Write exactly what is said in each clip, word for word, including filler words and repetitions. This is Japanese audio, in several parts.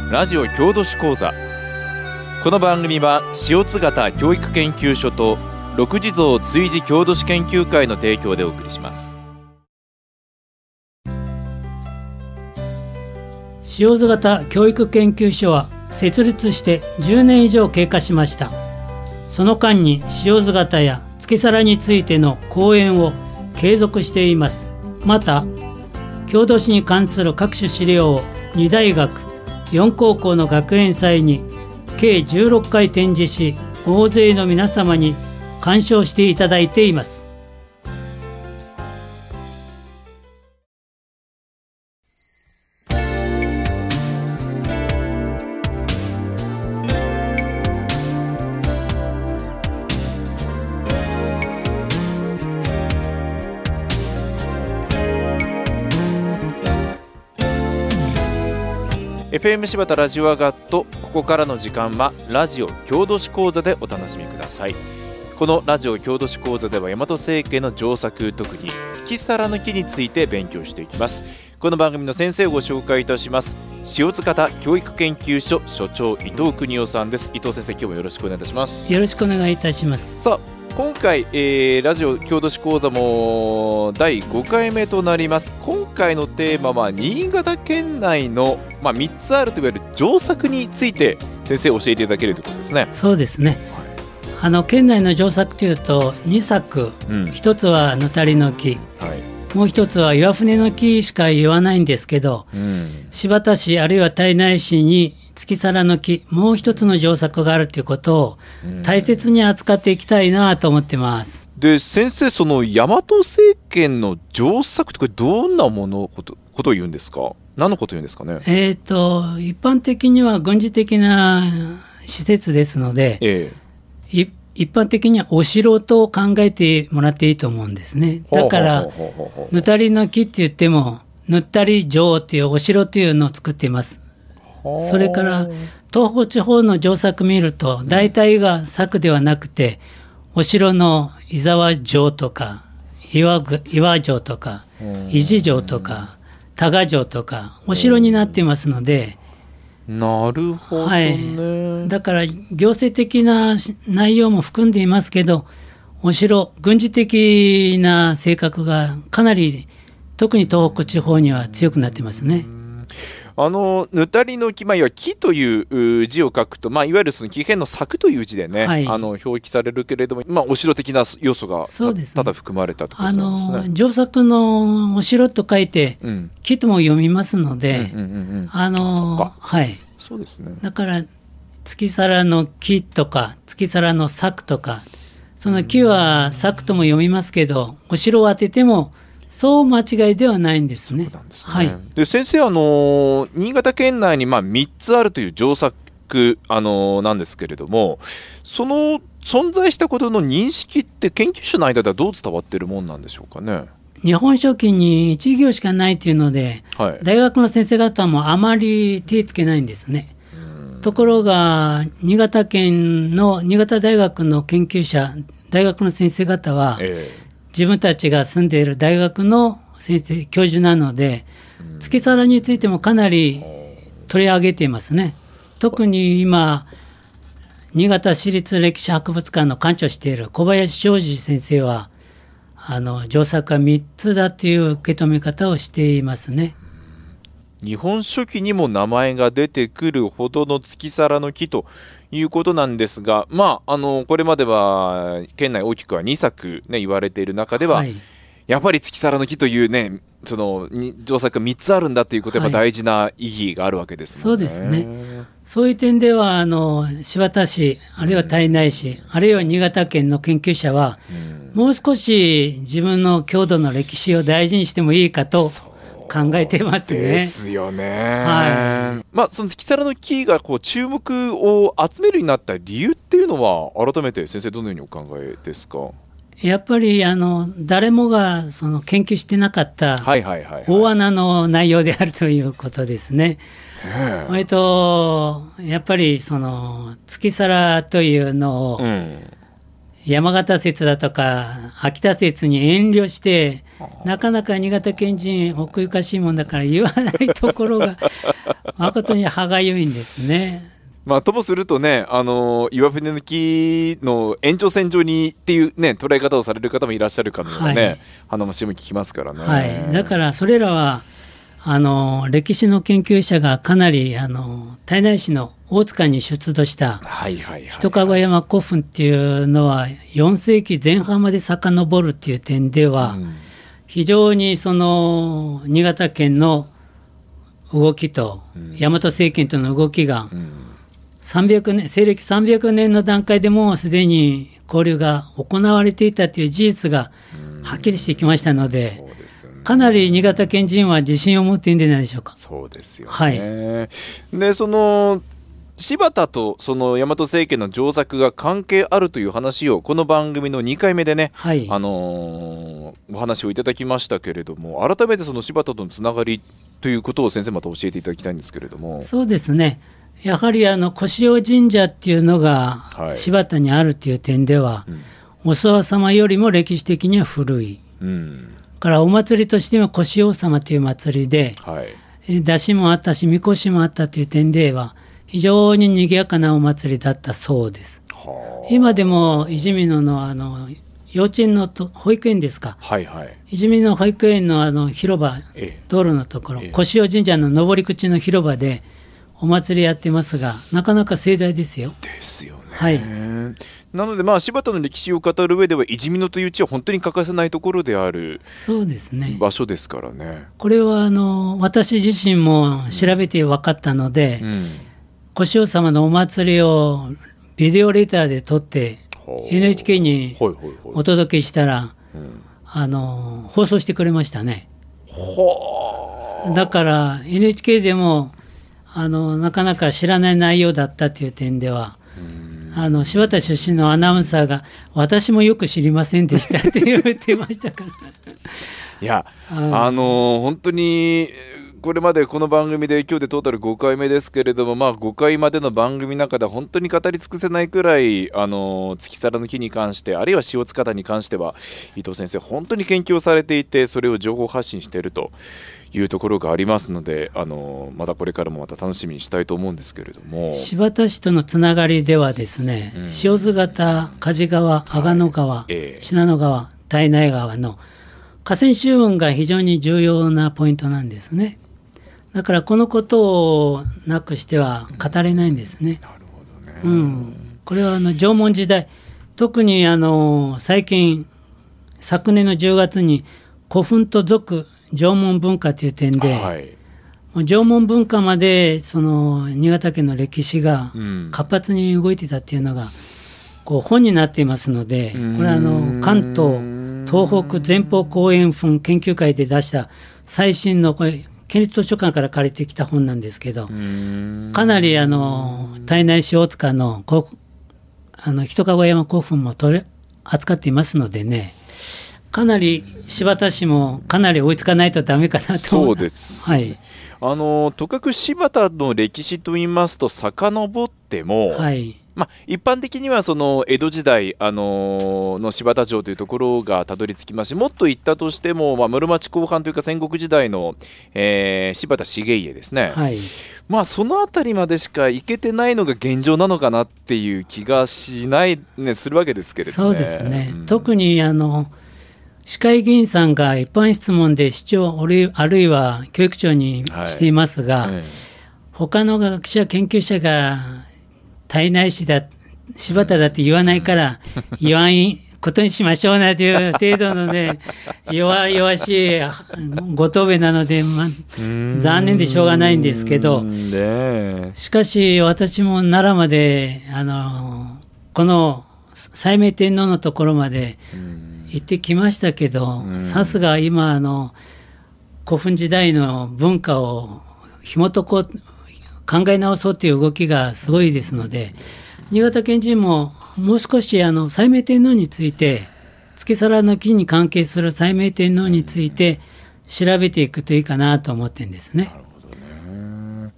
ラジオ郷土史講座。この番組は塩津潟教育研究所と六地蔵追事郷土史研究会の提供でお送りします。 塩津潟教育研究所は設立してじゅうねん以上経過しました。その間に塩津潟や月皿についての講演を継続しています。また郷土史に関する各種資料をに大学よん高校の学園祭に計じゅうろっかい展示し、大勢の皆様に鑑賞していただいています。 エフエム 柴田ラジオアガット。ここからの時間はラジオ郷土史講座でお楽しみください。このラジオ郷土史講座では大和政権の上作、特に月皿の木について勉強していきます。この番組の先生をご紹介いたします。塩津潟教育研究所所長伊藤邦夫さんです。伊藤先生、今日もよろしくお願いいたします。 よろしくお願いいたします。 さあ、今回、えー、ラジオ郷土史講座もだいごかいめとなります。今回のテーマは新潟県内の、まあ、みっつあるといわれる上作について先生教えていただけるということですね。 そうですね、はい、あの県内の上作というとに作、うん、ひとつはぬたりの木、はい、もう一つは岩船の木しか言わないんですけど、うん、新発田市あるいは胎内市に月皿の木、もう一つの上作があるということを大切に扱っていきたいなと思ってます。 で、先生、その大和政権の上作ってこれどんなものこと、ことを言うんですか？何のことを言うんですかね？ えーと、一般的には軍事的な施設ですので、えー、一般的にはお城と考えてもらっていいと思うんですね。だからぬたりの木って言ってもぬったり城っていうお城っていうのを作っています。それから東北地方の上作見ると大体が作ではなくて、お城の伊沢城とか 岩, 岩城とか伊地城とか多賀城とかお城になっていますので。 なるほどね、 はい、だから行政的な内容も含んでいますけど、お城軍事的な性格がかなり特に東北地方には強くなっていますね。 あのぬたりの木、まあ、いわゆる木という字を書くと、まあ、いわゆるその木片の作という字でね、はい、あの表記されるけれども、まあ、お城的な要素が た,、ね、ただ含まれたということなんですね。 あの上作のお城と書いて、うん、木とも読みますので、 そうですね。 だから月皿の木とか月皿の作とか、その木は作とも読みますけど、お城を当ててもそう間違いではないんですね。 そうなんですね。はい、で先生、あの新潟県内にまあみっつあるという上作、あのなんですけれども、その存在したことの認識って研究者の間ではどう伝わっているもんなんでしょうかね。 日本書紀にいち行しかないというので、はい、大学の先生方もあまり手つけないんですね。ところが新潟県の新潟大学の研究者、大学の先生方は、えー自分たちが住んでいる大学の先生教授なので、月皿についてもかなり取り上げていますね。特に今新潟市立歴史博物館の館長をしている小林昌司先生は、あの上作はみっつだという受け止め方をしていますね。 日本書紀にも名前が出てくるほどの月皿の木ということなんですが、まあ、あのこれまでは県内大きくはに作、ね、言われている中では、はい、やっぱり月皿の木という、ね、その上作がみっつあるんだということは、はい、大事な意義があるわけですもんね。 そうですね。そういう点ではあの新発田市、あるいは胎内市、あるいは新潟県の研究者は、うん、もう少し自分の郷土の歴史を大事にしてもいいかと考えてますね。 ですよね。はい。まあ、その月皿の木がこう注目を集めるようになった理由っていうのは、改めて先生どのようにお考えですか？ やっぱりあの誰もがその研究してなかった大穴の内容であるということですね。えっとやっぱりその月皿というのを、うん、 山形説だとか秋田説に遠慮してなかなか新潟県人奥ゆかしいもんだから言わないところが誠に歯がゆいんですね。 まあ、ともするとね、あの岩船抜きの延長線上にっていう、ね、捉え方をされる方もいらっしゃるかもね、はい、話も聞きますからね、 はい、だからそれらはあの歴史の研究者がかなりあの胎内市の大塚に出土した一籠山古墳っていうのはよんせいきぜん半まで遡るっていう点では、うん、非常にその新潟県の動きと、うん、大和政権との動きが、うんさんびゃくねん、西暦さんびゃくねんの段階でもうすでに交流が行われていたという事実がはっきりしてきましたので、そうですよね、かなり新潟県人は自信を持っていいんじゃないでしょうか。 そうですよね、 はい、 でその柴田とその大和政権の上作が関係あるという話をこの番組のにかいめでね、はい、あのー、お話をいただきましたけれども、改めてその柴田とのつながりということを先生また教えていただきたいんですけれども。 そうですね、やはりあの小塩神社っていうのが柴田にあるっていう点では、はい、うん、お諏訪様よりも歴史的には古い、うん、からお祭りとしては小塩様という祭りで、はい、出汁もあったしみこしもあったという点では非常に賑やかなお祭りだったそうです。今でもいじみ野のあの幼稚園のと保育園ですか、はいはい、いじみ野保育園のあの広場、ええ、道路のところ、ええ、小塩神社の上り口の広場でお祭りやってますが、なかなか盛大ですよ。 ですよね、 はい、 なのでまあ柴田の歴史を語る上ではいじみ野という地は本当に欠かせないところであるそうですね場所ですからね。 これはあの私自身も調べて分かったので、うんうん、小塩様のお祭りをビデオレターで撮って エヌエイチケー にお届けしたら、うん、あの放送してくれましたね。だから エヌエイチケー でもあのなかなか知らない内容だったという点では、あの柴田出身のアナウンサーが私もよく知りませんでしたって言ってましたからいや、あの本当にこれまでこの番組で今日でトータルごかいめですけれども、まあ、ごかいまでの番組の中で本当に語り尽くせないくらいあの月皿の木に関してあるいは塩塚田に関しては伊藤先生本当に研究をされていてそれを情報発信しているというところがありますので、あのまたこれからもまた楽しみにしたいと思うんですけれども、 柴田市とのつながりではですね、うん、塩津潟、梶川、阿賀野川、はいえー、信濃川、胎内川の河川周運が非常に重要なポイントなんですね。だからこのことをなくしては語れないんですね。なるほどね、うん、これはあの縄文時代、特にあの最近昨年のじゅうがつに古墳と俗縄文文化という点で、はい、縄文文化までその新潟県の歴史が活発に動いてたっていうのがこう本になっていますので、これはあの関東東北前方後円墳研究会で出した最新のこれ県立図書館から借りてきた本なんですけど、かなりあの胎内市大塚のあの一籠山古墳も取り扱っていますのでね、かなり柴田市もかなり追いつかないとダメかなと思います。そうです、 はい、あのとかく柴田の歴史といいますと遡っても、はいまあ、一般的にはその江戸時代、あのー、の柴田城というところがたどり着きますし、もっと言ったとしても、まあ、室町後半というか戦国時代の、えー、柴田重家ですね、はいまあ、そのあたりまでしか行けてないのが現状なのかなっていう気がしない、ね、するわけですけれども、ね、 そうですね、うん、特にあの市会議員さんが一般質問で市長あるいは教育長にしていますが、はいええ、他の学者研究者が胎内市だ柴田だって言わないから言わんことにしましょうなという程度のね弱々しいご答弁なので、まあ、残念でしょうがないんですけど、しかし私も奈良まであのこの斉明天皇のところまで行ってきましたけど、さすが今あの古墳時代の文化を紐解こう考え直そうという動きがすごいですので、新潟県人ももう少しあの斉明天皇について月皿の木に関係する斉明天皇について調べていくといいかなと思ってるんですね。なるほどね。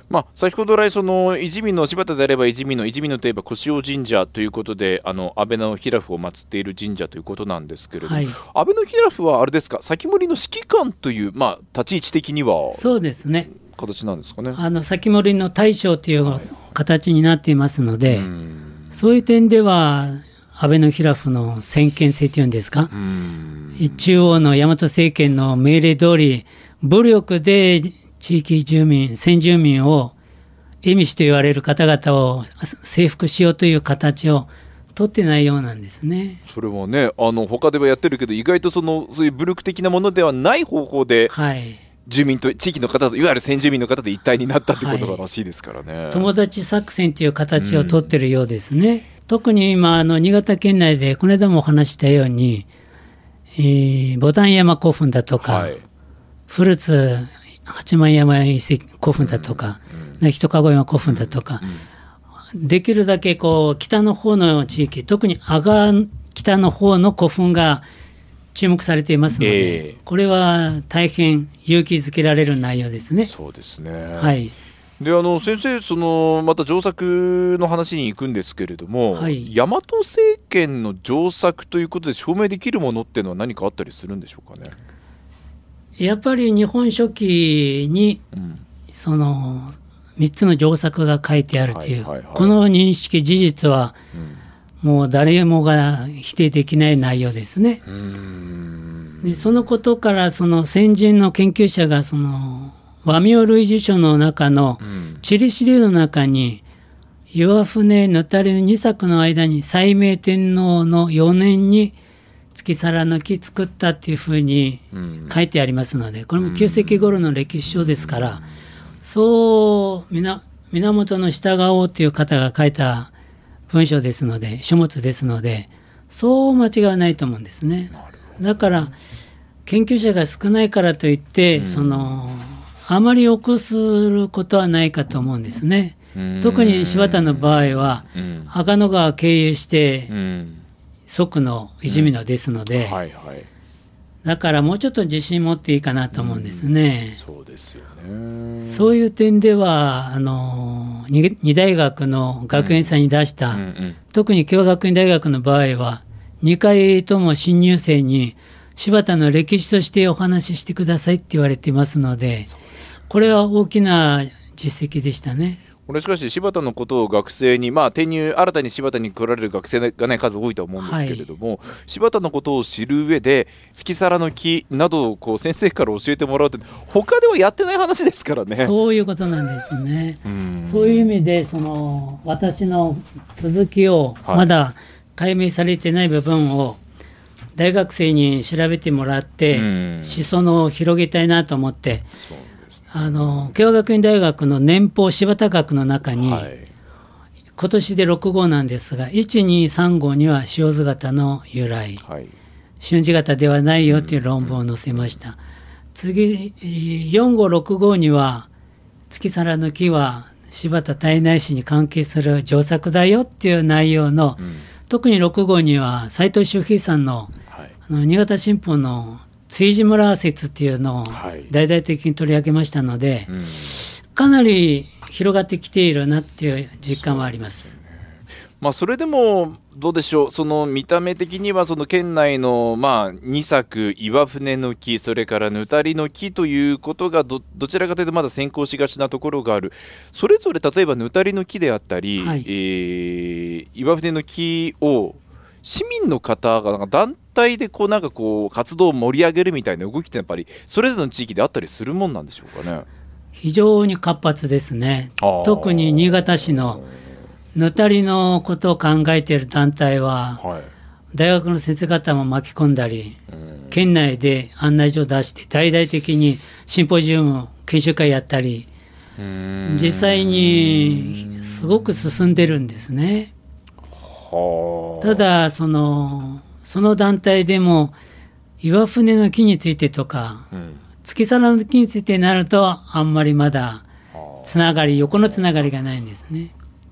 まあ、先ほど来そのいじみの柴田であればいじみのいじみのといえば越尾神社ということで、あの安倍のヒラフを祀っている神社ということなんですけれども、はい、安倍のヒラフはあれですか、先森の指揮官という、まあ、立ち位置的にはそうですね、 形なんですかね。 あの先森の大将という形になっていますので、はい、そういう点では安倍のヒラフの先見性というんですか、中央の大和政権の命令通り武力で地域住民、先住民を蝦夷と言われる方々を征服しようという形を取ってないようなんですね。 それはね、あの他ではやってるけど、意外とそのそういう武力的なものではない方法で、はい、住民と地域の方といわゆる先住民の方で一体になったってことらしいですからね、はい、 友達作戦という形を取ってるようですね、うん、特に今あの新潟県内でこの間もお話したように、えー、牡丹山古墳だとか、はい、古津八幡山遺跡古墳だとか、うん、人籠山古墳だとか、うん、できるだけこう北の方の地域、特に阿賀北の方の古墳が注目されていますので、えー、これは大変勇気づけられる内容ですね。 そうですね、 はい、 であの先生、そのまた上作の話に行くんですけれども、はい、大和政権の上作ということで証明できるものっていうのは何かあったりするんでしょうかね。 やっぱり日本書紀に、うん、そのみっつの上作が書いてあるという、はいはいはい、この認識事実は、うん、もう誰もが否定できない内容ですね。うーんでそのことからその先人の研究者がその和名類似書の中の地理資料の中に、岩船ぬたりのに作の間に斉明天皇のよねんに月皿の木作ったっていうふうに書いてありますので、これもきゅう世紀頃の歴史書ですから、そう源の従おうという方が書いた文章ですので、書物ですので、そう間違いはないと思うんですね。だから研究者が少ないからといって、そのあまり臆くすることはないかと思うんですね。特に柴田の場合は赤野川経由して即のいじみのですので、うんはいはい、だからもうちょっと自信持っていいかなと思うんですね、 うん、そうですよね。 そういう点ではあの二大学の学園祭に出した、うんうんうん、特に共和学院大学の場合はにかいとも新入生に柴田の歴史としてお話ししてくださいって言われていますので、これは大きな実績でしたね。 これしかし柴田のことを学生に、まあ、転入新たに柴田に来られる学生が、ね、数多いと思うんですけれども、はい、柴田のことを知る上で月皿の木などをこう先生から教えてもらうって他ではやってない話ですからね。 そういうことなんですね。うそういう意味でその私の続きをまだ解明されてない部分を大学生に調べてもらって思想を広げたいなと思って、あの慶応学院大学の年俸柴田学の中に、はい、今年でろく号なんですがいちにさん号には塩津型の由来、はい、春字型ではないよという論文を載せました、うんうん、次よん号ろく号には月皿の木は柴田胎内市に関係する上作だよっていう内容の、うん、特にろく号には斉藤周平さんの、はい、あの新潟新報の追地村説っていうのを大々的に取り上げましたので、はいうん、かなり広がってきているなっていう実感はあります。 まあ、それでもどうでしょう、その見た目的にはその県内のまあに作岩船の木、それからぬたりの木ということが ど, どちらかというとまだ先行しがちなところがある。それぞれ例えばぬたりの木であったり、はいえー、岩船の木を市民の方がなんか団体でこうなんかこう活動を盛り上げるみたいな動きってやっぱりそれぞれの地域であったりするもんなんでしょうかね。 非常に活発ですね。特に新潟市のぬたりのことを考えている団体は、はい、大学の先生方も巻き込んだり、県内で案内所を出して大々的にシンポジウム研修会やったり、実際にすごく進んでるんですね。ただそのその団体でも岩船の木についてとか、うん、月皿の木についてになるとあんまりまだつながり横のつながりがないんですね。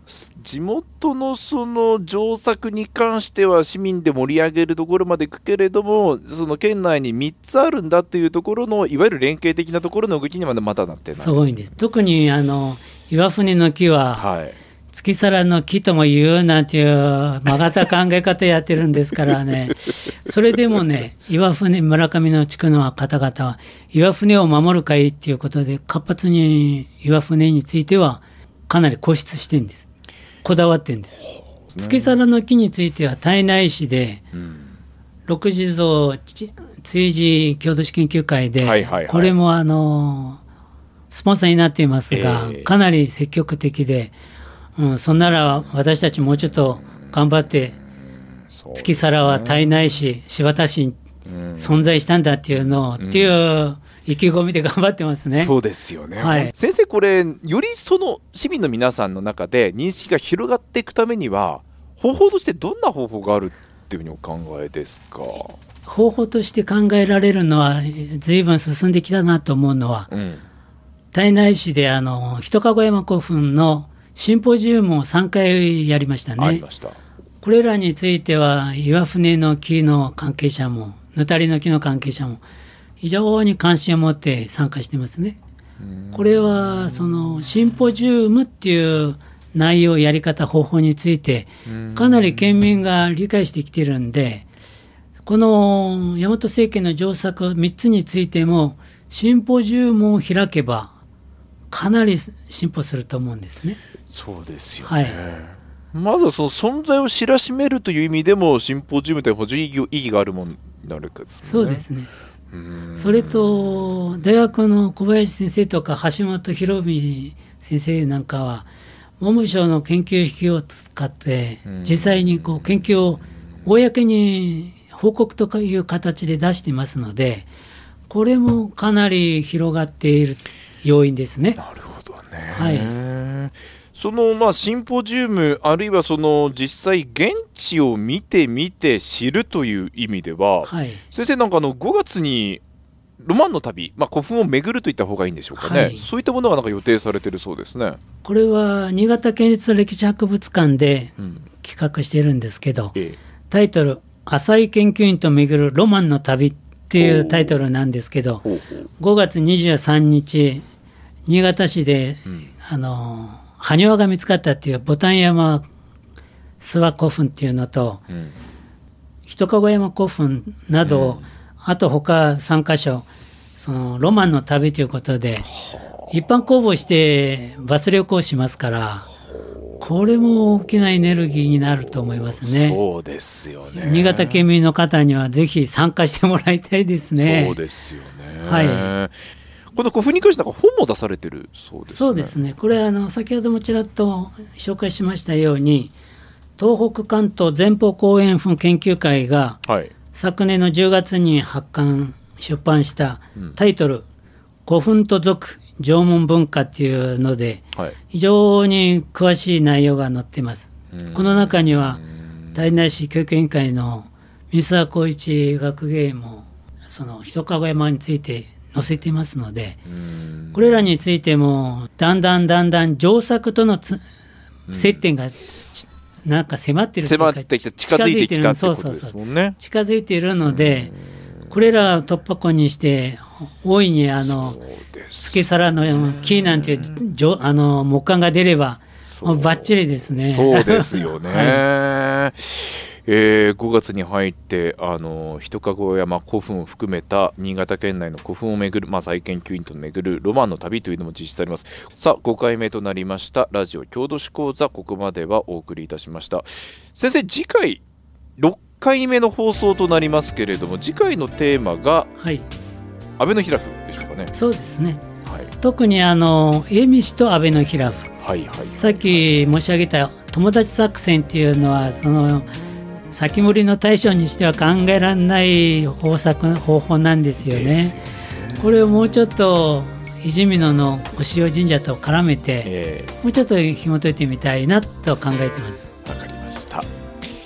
地元のその上作に関しては市民で盛り上げるところまでいくけれども、その県内にみっつあるんだっていうところのいわゆる連携的なところの動きにはまだなってない。 すごいんです。特にあの岩船の木は、はい、月皿の木とも言うなんていう曲がった考え方やってるんですからねそれでもね、岩船村上の地区の方々は岩船を守る会っていうことで活発に岩船についてはかなり固執してるんです。こだわってるんです。月皿の木については胎内市で、うん、六地蔵追事郷土史研究会で、はいはいはい、これもあのスポンサーになっていますが、えー、かなり積極的で、うん、そんなら私たちもうちょっと頑張って、うん、月皿は胎内市新発田市に存在したんだっていうのを、うん、っていう意気込みで頑張ってますね。 そうですよね、はい、先生これよりその市民の皆さんの中で認識が広がっていくためには方法としてどんな方法があるっていうふうにお考えですか？ 方法として考えられるのは随分進んできたなと思うのは、うん、胎内市であの一籠山古墳のシンポジウムをさんかいやりましたね。ありました。これらについては岩船の木の関係者もぬたりの木の関係者も非常に関心を持って参加してますね。これはそのシンポジウムっていう内容、やり方、方法についてかなり県民が理解してきてるんで、この大和政権の上作みっつについてもシンポジウムを開けばかなり進歩すると思うんですね。 そうですよね、はい、まずはその存在を知らしめるという意味でもシンポジウムって補助意義、意義があるものになるかですね。 そうですね。それと大学の小林先生とか橋本博美先生なんかは文部省の研究費を使って実際にこう研究を公に報告という形で出していますので、これもかなり広がっている要因ですね。 なるほどね、はい、そのまあシンポジウムあるいはその実際現地を見てみて知るという意味では、はい、先生なんかあのごがつにロマンの旅、まあ、古墳を巡るといった方がいいんでしょうかね、はい、そういったものがなんか予定されているそうですね。 これは新潟県立歴史博物館で企画しているんですけど、うんええ、タイトル浅井研究員と巡るロマンの旅っていうタイトルなんですけど、ごがつにじゅうさんにち新潟市で、うん、あの埴輪が見つかったっていう牡丹山諏訪古墳っていうのと、うん、一籠山古墳など、うん、あと他さんかしょそのロマンの旅ということで一般公募してバス旅行しますから、これも大きなエネルギーになると思いますね。 そうですよね。 新潟県民の方にはぜひ参加してもらいたいですね。 そうですよね、はい、この古墳に関してなんか本も出されてるそうですね。 そうですね。これあの先ほどもちらっと紹介しましたように東北関東前方後円墳研究会が、はい、昨年のじゅうがつに発刊出版したタイトル、うん、古墳と俗縄文文化っていうので、はい、非常に詳しい内容が載っています。この中には胎内市教育委員会の三沢光一学芸員もその一籠山について載せていますので、これらについてもだんだんだんだん上作とのつ接点がなんか迫ってるというか、 迫ってきた、近づいてきたってことですもんね。 近づいているので、これらを突破口にして大いにあの月皿の木なんていうあの木簡が出ればもうバッチリですね。 そうですよね、はい、えー、ごがつに入ってあの一籠山古墳を含めた新潟県内の古墳を巡る、まあ、再研究員と巡るロマンの旅というのも実施されます。さあごかいめとなりましたラジオ郷土史講座、ここまではお送りいたしました。先生、次回ろっかいめの放送となりますけれども、次回のテーマが、はい、安倍の平府でしょうかね。 そうですね、はい、特にあの蝦夷氏と安倍の平府、はいはいはい、さっき申し上げた友達作戦っていうのはその先盛りの対象にしては考えられない方策方法なんですよ ね, ですよね。これをもうちょっといじみ野の越尾神社と絡めて、えー、もうちょっと紐解いてみたいなと考えてます。 わかりました。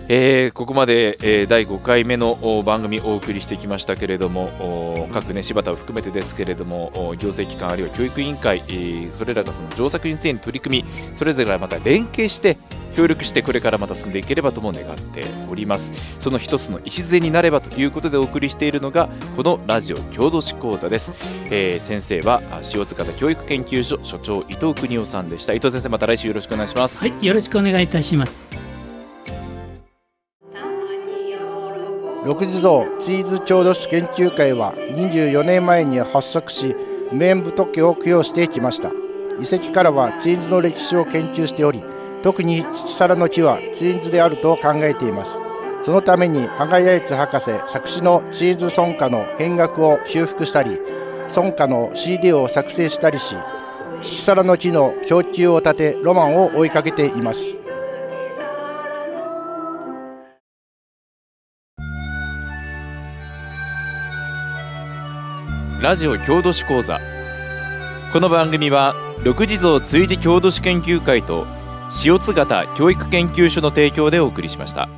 えー、ここまで、えー、だいごかいめの番組をお送りしてきましたけれども、各ね柴田を含めてですけれども、行政機関あるいは教育委員会、えー、それらがその上作について取り組み、それぞれがまた連携して協力してこれからまた進んでいければとも願っております。その一つの礎になればということでお送りしているのがこのラジオ郷土史講座です。えー、先生は塩塚田教育研究所所長伊藤邦夫さんでした。伊藤先生、また来週よろしくお願いします。 はい、よろしくお願いいたします。 六地蔵チーズ郷土史研究会はにじゅうよねんまえに発足し、無縁仏教を供養してきました。遺跡からはチーズの歴史を研究しており、特に父皿の木はチーズであると考えています。そのために羽賀八重津博士作詞のチーズ村歌の編楽を修復したり、村歌の シーディー を作成したりし、父皿の木の供給を立てロマンを追いかけています。 ラジオ郷土史講座。この番組は六地蔵追事郷土史研究会と塩津潟教育研究所の提供でお送りしました。